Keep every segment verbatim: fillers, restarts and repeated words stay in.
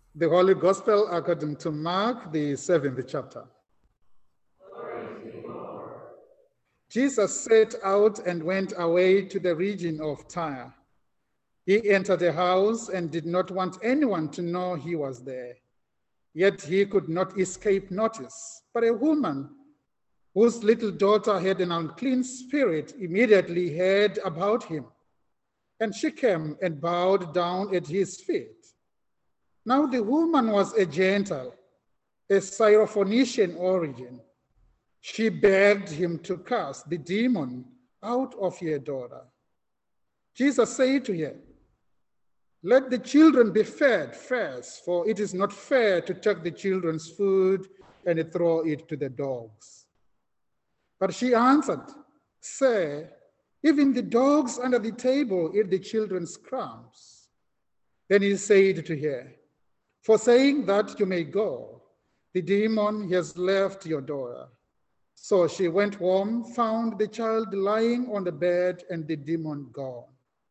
The Holy Gospel according to Mark, the seventh chapter. Jesus set out and went away to the region of Tyre. He entered a house and did not want anyone to know he was there. Yet he could not escape notice. But a woman whose little daughter had an unclean spirit immediately heard about him. And she came and bowed down at his feet. Now the woman was a Gentile, a Syrophoenician origin. She begged him to cast the demon out of her daughter. Jesus said to her, "Let the children be fed first, for it is not fair to take the children's food and throw it to the dogs." But she answered, "Sir, even the dogs under the table eat the children's crumbs." Then he said to her, "For saying that, you may go. The demon has left your daughter." So she went home, found the child lying on the bed, and the demon gone.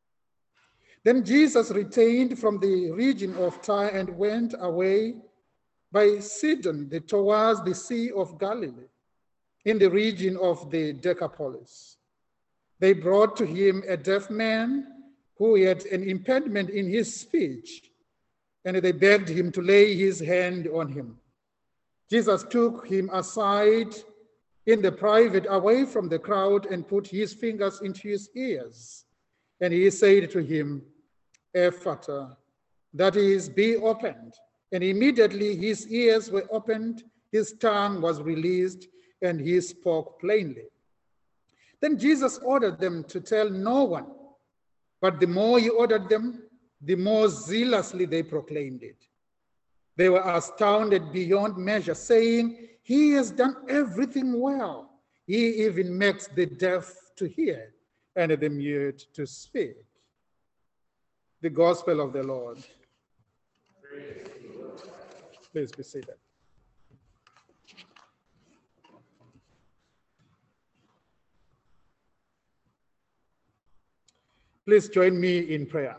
Then Jesus returned from the region of Tyre and went away by Sidon towards the Sea of Galilee, in the region of the Decapolis. They brought to him a deaf man who had an impediment in his speech, and they begged him to lay his hand on him. Jesus took him aside in the private, away from the crowd, and put his fingers into his ears. And he said to him, "Ephata," that is, be opened. And immediately his ears were opened, his tongue was released, and he spoke plainly. Then Jesus ordered them to tell no one. But the more he ordered them, the more zealously they proclaimed it. They were astounded beyond measure, saying, "He has done everything well. He even makes the deaf to hear and the mute to speak." The Gospel of the Lord. Please be seated. Please join me in prayer.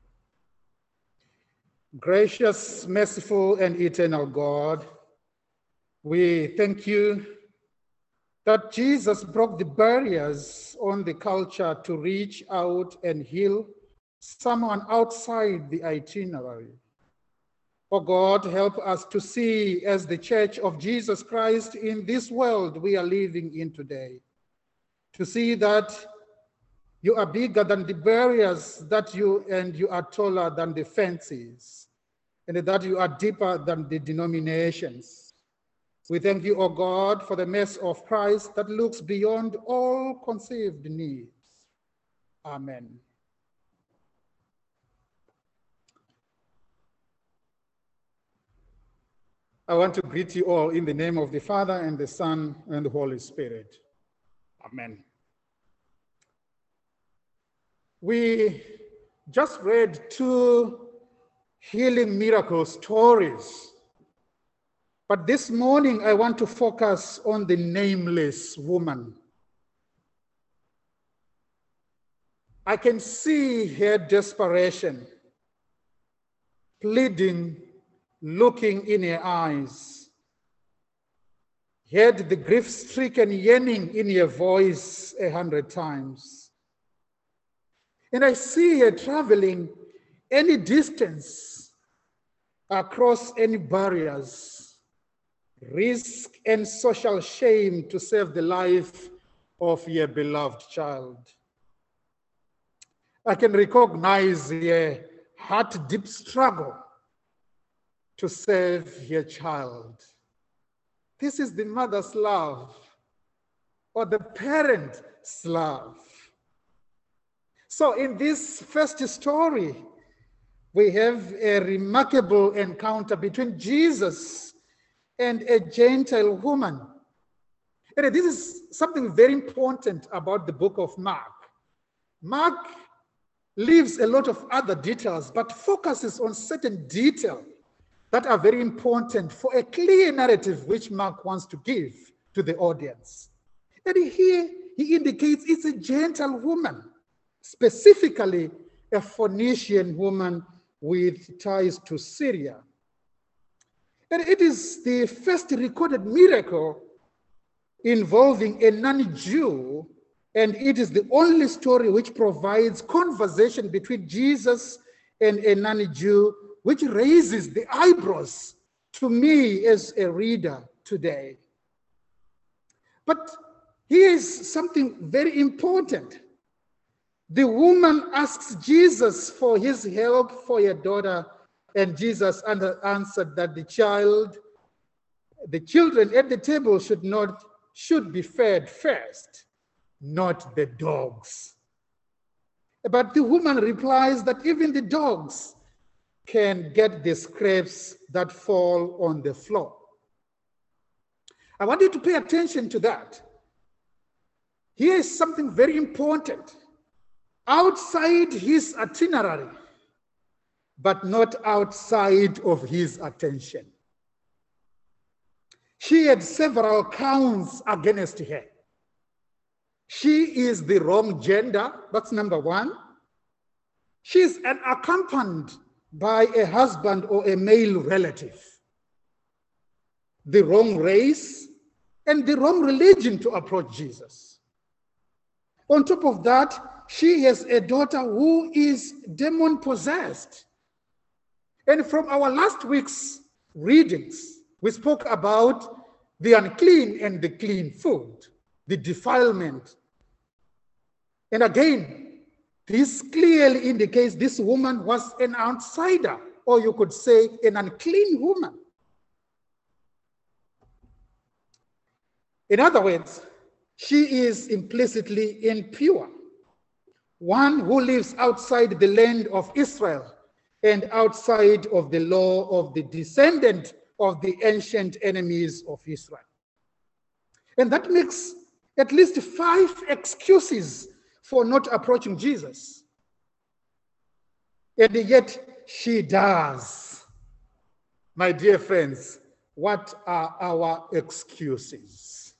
Gracious, merciful, and eternal God, we thank you that Jesus broke the barriers on the culture to reach out and heal someone outside the itinerary. Oh God, help us to see as the Church of Jesus Christ in this world we are living in today, to see that you are bigger than the barriers that you, and you are taller than the fences, and that you are deeper than the denominations. We thank you, O God, for the mercy of Christ that looks beyond all conceived needs. Amen. I want to greet you all in the name of the Father, and the Son, and the Holy Spirit. Amen. We just read two healing miracle stories. But this morning, I want to focus on the nameless woman. I can see her desperation, pleading, looking in her eyes. Heard the grief-stricken yearning in her voice a hundred times. And I see her traveling any distance, across any barriers, risk and social shame to save the life of your beloved child. I can recognize your heart-deep struggle to save your child. This is the mother's love, or the parent's love. So in this first story, we have a remarkable encounter between Jesus and a Gentile woman. And this is something very important about the book of Mark. Mark leaves a lot of other details, but focuses on certain details that are very important for a clear narrative which Mark wants to give to the audience. And here he indicates it's a Gentile woman, specifically a Phoenician woman with ties to Syria. And it is the first recorded miracle involving a non-Jew, and it is the only story which provides conversation between Jesus and a non-Jew, which raises the eyebrows to me as a reader today. But here is something very important. The woman asks Jesus for his help for her daughter, and Jesus answered that the child, the children at the table should not should be fed first, not the dogs. But the woman replies that even the dogs can get the scraps that fall on the floor. I want you to pay attention to that. Here is something very important. Outside his itinerary, but not outside of his attention. She had several counts against her. She is the wrong gender, that's number one. She is accompanied by a husband or a male relative. The wrong race and the wrong religion to approach Jesus. On top of that, she has a daughter who is demon-possessed. And from our last week's readings, we spoke about the unclean and the clean food, the defilement. And again, this clearly indicates this woman was an outsider, or you could say an unclean woman. In other words, she is implicitly impure, one who lives outside the land of Israel and outside of the law of the descendant of the ancient enemies of Israel. And that makes at least five excuses for not approaching Jesus. And yet she does. My dear friends, what are our excuses?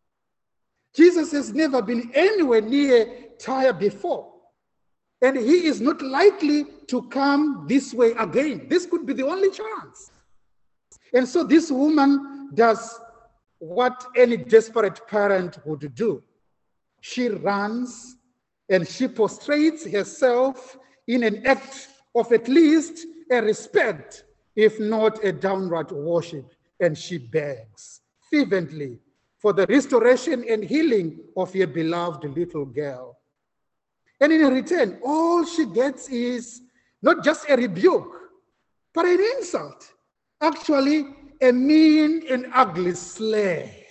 Jesus has never been anywhere near Tyre before, and he is not likely to come this way again. This could be the only chance. And so this woman does what any desperate parent would do. She runs and she prostrates herself in an act of at least a respect, if not a downright worship, and she begs fervently for the restoration and healing of her beloved little girl. And in return, all she gets is not just a rebuke, but an insult. Actually, a mean and ugly slay.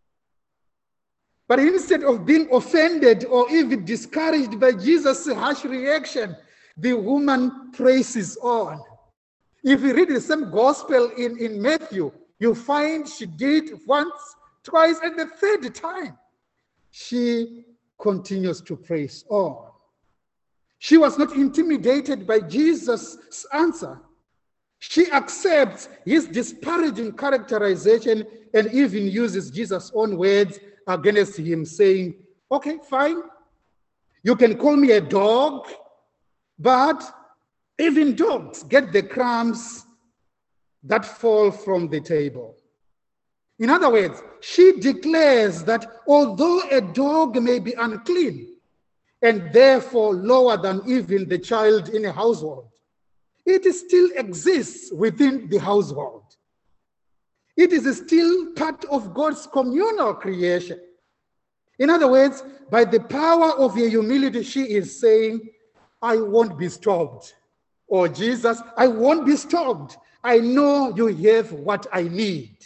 But instead of being offended or even discouraged by Jesus' harsh reaction, the woman praises on. If you read the same gospel in, in Matthew, you find she did once, twice, and the third time. She continues to praise on. She was not intimidated by Jesus' answer. She accepts his disparaging characterization and even uses Jesus' own words against him, saying, okay, fine, you can call me a dog, but even dogs get the crumbs that fall from the table. In other words, she declares that although a dog may be unclean and therefore lower than even the child in a household, it still exists within the household. It is still part of God's communal creation. In other words, by the power of your humility, she is saying, I won't be stopped. Or Jesus, I won't be stopped. I know you have what I need.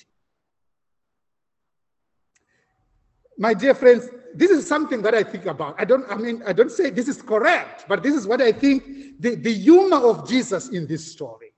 My dear friends, this is something that I think about. I don't, I mean, I don't say this is correct, but this is what I think the, the humor of Jesus in this story.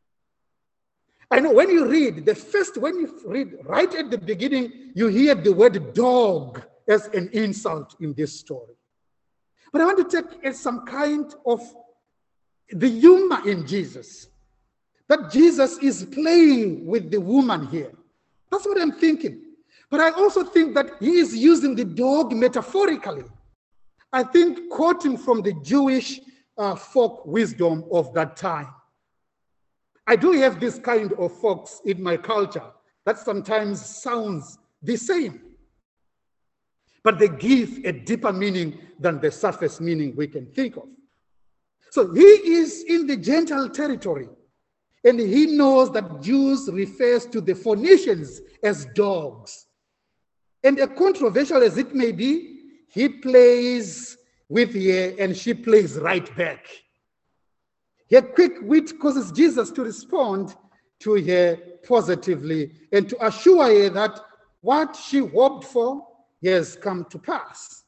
I know when you read, the first, when you read right at the beginning, you hear the word dog as an insult in this story. But I want to take as some kind of the humor in Jesus, that Jesus is playing with the woman here. That's what I'm thinking. But I also think that he is using the dog metaphorically. I think quoting from the Jewish uh, folk wisdom of that time. I do have this kind of folks in my culture that sometimes sounds the same, but they give a deeper meaning than the surface meaning we can think of. So he is in the Gentile territory, and he knows that Jews refers to the Phoenicians as dogs. And as controversial as it may be, he plays with her and she plays right back. Her quick wit causes Jesus to respond to her positively and to assure her that what she hoped for has come to pass.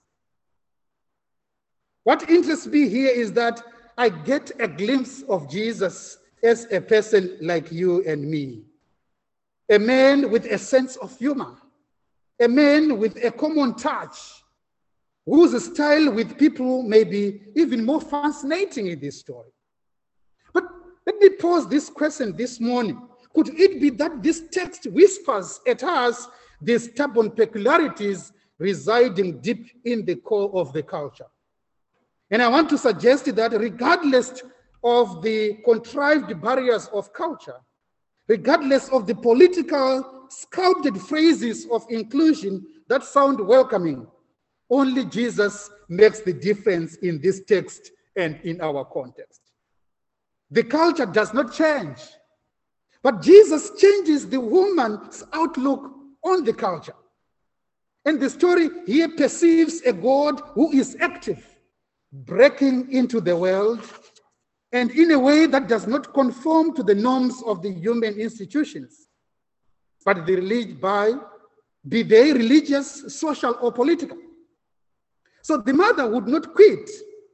What interests me here is that I get a glimpse of Jesus as a person like you and me, a man with a sense of humor, a man with a common touch, whose style with people may be even more fascinating in this story. But let me pose this question this morning. Could it be that this text whispers at us the stubborn peculiarities residing deep in the core of the culture? And I want to suggest that regardless of the contrived barriers of culture, regardless of the political sculpted phrases of inclusion that sound welcoming, only Jesus makes the difference in this text and in our context. The culture does not change, but Jesus changes the woman's outlook on the culture. And the story here perceives a God who is active, breaking into the world, and in a way that does not conform to the norms of the human institutions, but the relig- by, be they religious, social, or political. So the mother would not quit,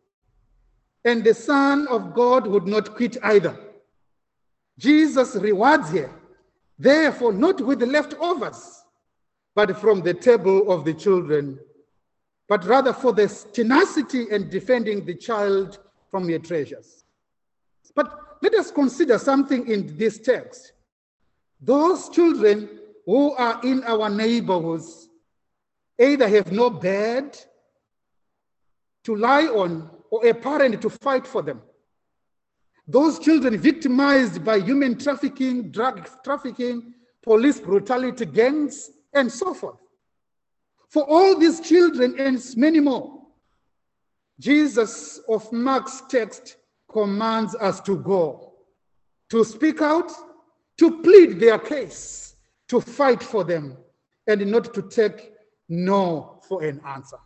and the Son of God would not quit either. Jesus rewards her, therefore not with the leftovers, but from the table of the children, but rather for the tenacity and defending the child from your treasures. But let us consider something in this text. Those children who are in our neighborhoods either have no bed to lie on or a parent to fight for them. Those children victimized by human trafficking, drug trafficking, police brutality, gangs, and so forth. For all these children and many more, Jesus of Mark's text commands us to go, to speak out, to plead their case, to fight for them, and not to take no for an answer.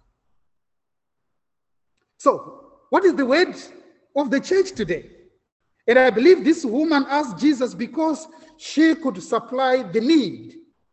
So, what is the word of the church today? And I believe this woman asked Jesus because she could supply the need.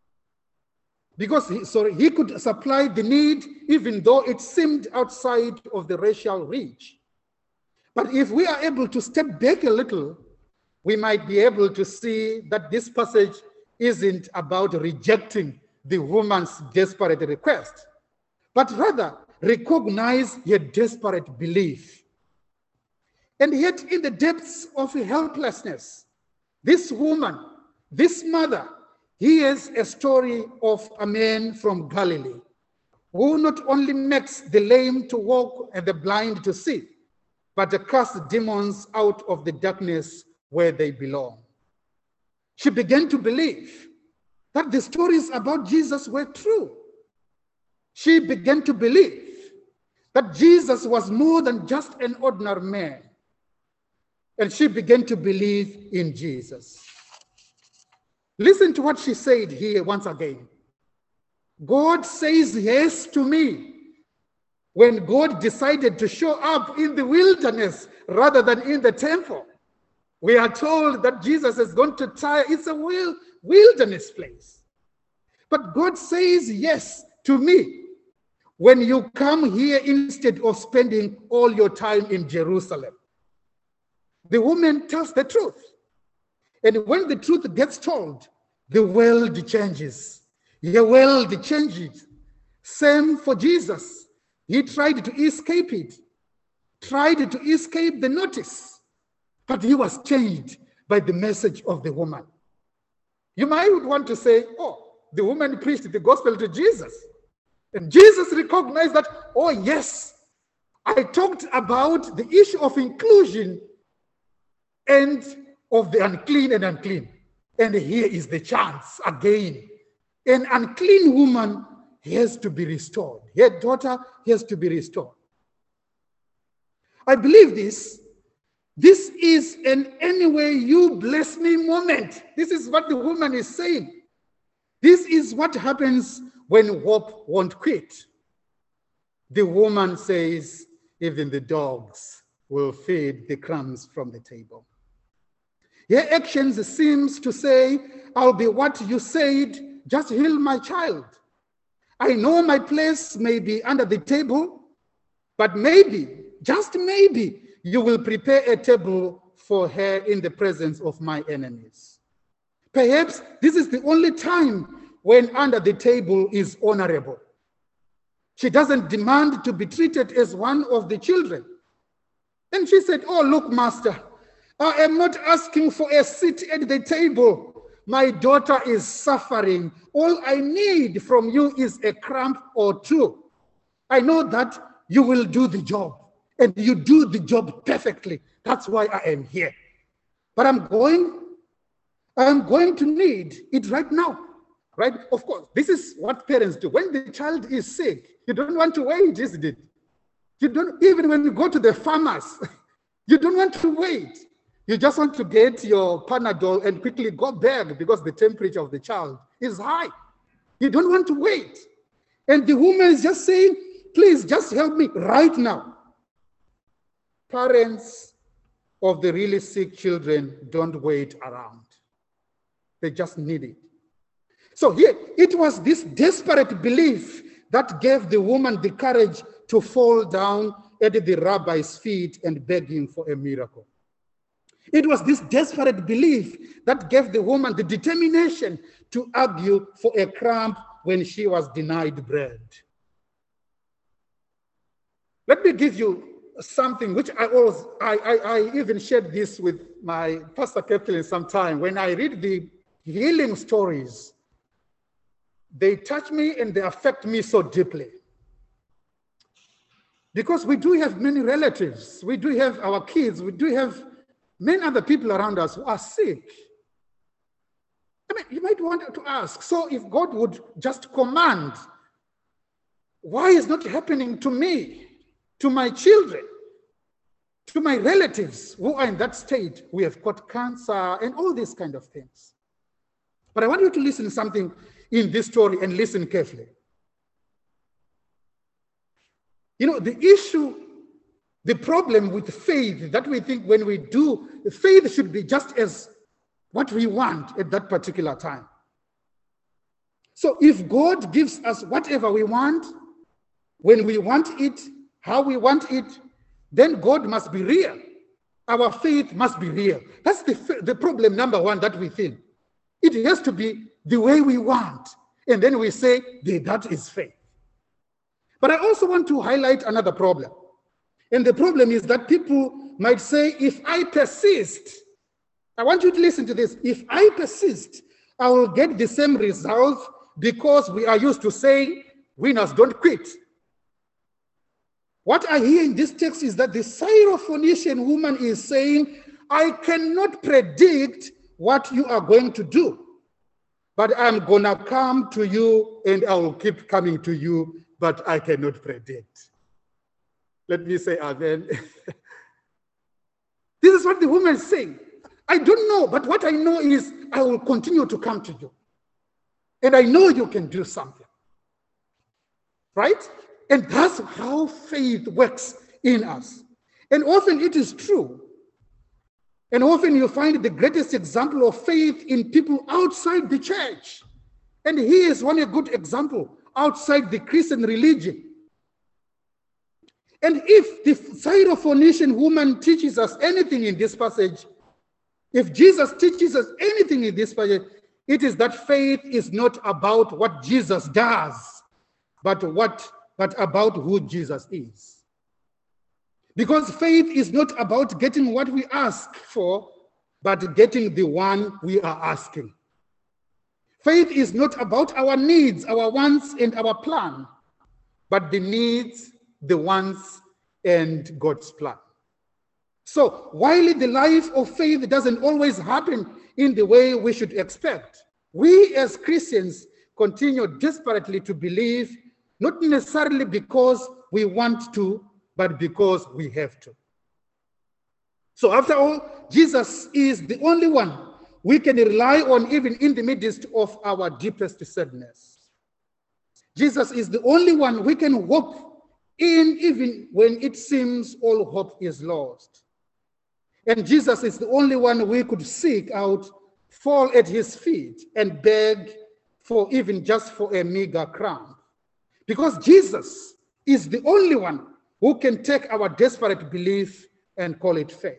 Because he, sorry, he could supply the need even though it seemed outside of the racial reach. But if we are able to step back a little, we might be able to see that this passage isn't about rejecting the woman's desperate request, but rather recognize her desperate belief. And yet in the depths of helplessness, this woman, this mother, hears a story of a man from Galilee who not only makes the lame to walk and the blind to see, but casts demons out of the darkness where they belong. She began to believe that the stories about Jesus were true. She began to believe that Jesus was more than just an ordinary man. And she began to believe in Jesus. Listen to what she said here once again. God says yes to me. When God decided to show up in the wilderness rather than in the temple, we are told that Jesus is going to Tyre. It's a wilderness place. But God says yes to me when you come here instead of spending all your time in Jerusalem. The woman tells the truth. And when the truth gets told, the world changes. The world changes. Same for Jesus. He tried to escape it, tried to escape the notice, but he was changed by the message of the woman. You might want to say, oh, the woman preached the gospel to Jesus. And Jesus recognized that, oh yes, I talked about the issue of inclusion, and of the unclean and unclean. And here is the chance again. An unclean woman has to be restored. Her daughter has to be restored. I believe this. This is an anyway you bless me moment. This is what the woman is saying. This is what happens when hope won't quit. The woman says, even the dogs will feed the crumbs from the table. Her actions seems to say, I'll be what you said, just heal my child. I know my place may be under the table, but maybe, just maybe, you will prepare a table for her in the presence of my enemies. Perhaps this is the only time when under the table is honorable. She doesn't demand to be treated as one of the children. And she said, oh, look, master, I am not asking for a seat at the table. My daughter is suffering. All I need from you is a crumb or two. I know that you will do the job, and you do the job perfectly. That's why I am here. But I'm going, I'm going to need it right now, right? Of course, this is what parents do. When the child is sick, you don't want to wait, isn't it? You don't, even when you go to the farmers, you don't want to wait. You just want to get your Panadol and quickly go back because the temperature of the child is high. You don't want to wait. And the woman is just saying, please just help me right now. Parents of the really sick children don't wait around. They just need it. So here, it was this desperate belief that gave the woman the courage to fall down at the rabbi's feet and beg him for a miracle. It was this desperate belief that gave the woman the determination to argue for a crumb when she was denied bread. Let me give you something which I always, I, I, I even shared this with my Pastor Kathleen sometime. When I read the healing stories, they touch me and they affect me so deeply. Because we do have many relatives, we do have our kids, we do have many other people around us who are sick. I mean, you might want to ask, so if God would just command, why is not happening to me, to my children, to my relatives who are in that state? We have got cancer and all these kind of things. But I want you to listen to something in this story and listen carefully. You know, the issue, the problem with faith that we think when we do, faith should be just as what we want at that particular time. So if God gives us whatever we want, when we want it, how we want it, then God must be real. Our faith must be real. That's the, the problem number one that we think. It has to be the way we want. And then we say, that is faith. But I also want to highlight another problem. And the problem is that people might say, if I persist, I want you to listen to this. If I persist, I will get the same result because we are used to saying, winners don't quit. What I hear in this text is that the Syrophoenician woman is saying, I cannot predict what you are going to do, but I'm going to come to you and I will keep coming to you, but I cannot predict. Let me say amen. This is what the woman is saying. I don't know, but what I know is I will continue to come to you. And I know you can do something. Right? And that's how faith works in us. And often it is true. And often you find the greatest example of faith in people outside the church. And here is one a good example outside the Christian religion. And if the Syrophoenician woman teaches us anything in this passage, if Jesus teaches us anything in this passage, it is that faith is not about what Jesus does, but what but about who Jesus is. Because faith is not about getting what we ask for, but getting the one we are asking. Faith is not about our needs, our wants, and our plan, but the needs, the wants, and God's plan. So while the life of faith doesn't always happen in the way we should expect, we as Christians continue desperately to believe, not necessarily because we want to, but because we have to. So after all, Jesus is the only one we can rely on even in the midst of our deepest sadness. Jesus is the only one we can hope in even when it seems all hope is lost. And Jesus is the only one we could seek out, fall at his feet, and beg for even just for a meager crown. Because Jesus is the only one who can take our desperate belief and call it faith.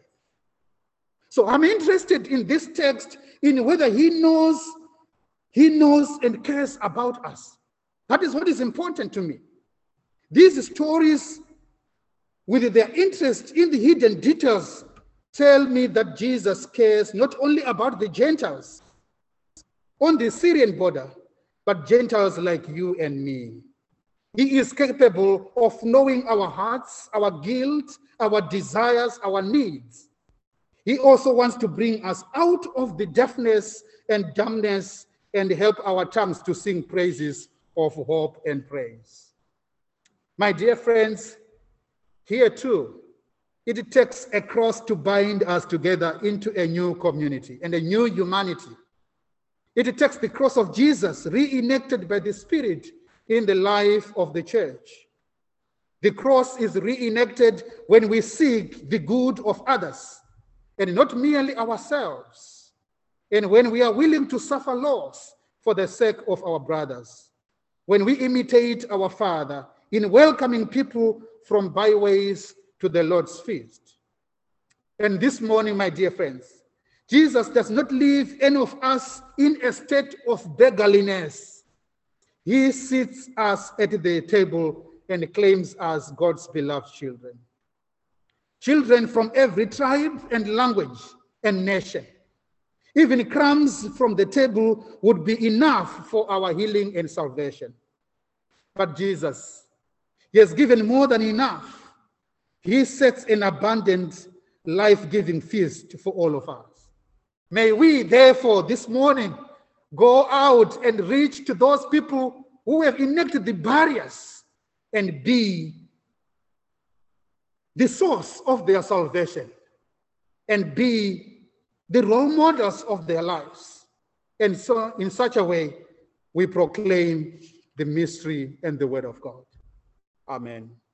So I'm interested in this text in whether he knows, he knows and cares about us. That is what is important to me. These stories, with their interest in the hidden details, tell me that Jesus cares not only about the Gentiles on the Syrian border, but Gentiles like you and me. He is capable of knowing our hearts, our guilt, our desires, our needs. He also wants to bring us out of the deafness and dumbness and help our tongues to sing praises of hope and praise. My dear friends, here too, it takes a cross to bind us together into a new community and a new humanity. It takes the cross of Jesus reenacted by the Spirit in the life of the church. The cross is reenacted when we seek the good of others and not merely ourselves, and when we are willing to suffer loss for the sake of our brothers, when we imitate our Father in welcoming people from byways to the Lord's feast. And this morning, my dear friends, Jesus does not leave any of us in a state of beggarliness. He sits us at the table and claims us God's beloved children. Children from every tribe and language and nation. Even crumbs from the table would be enough for our healing and salvation. But Jesus, he has given more than enough. He sets an abundant, life-giving feast for all of us. May we, therefore, this morning, go out and reach to those people who have enacted the barriers and be the source of their salvation and be the role models of their lives. And so in such a way, we proclaim the mystery and the word of God. Amen.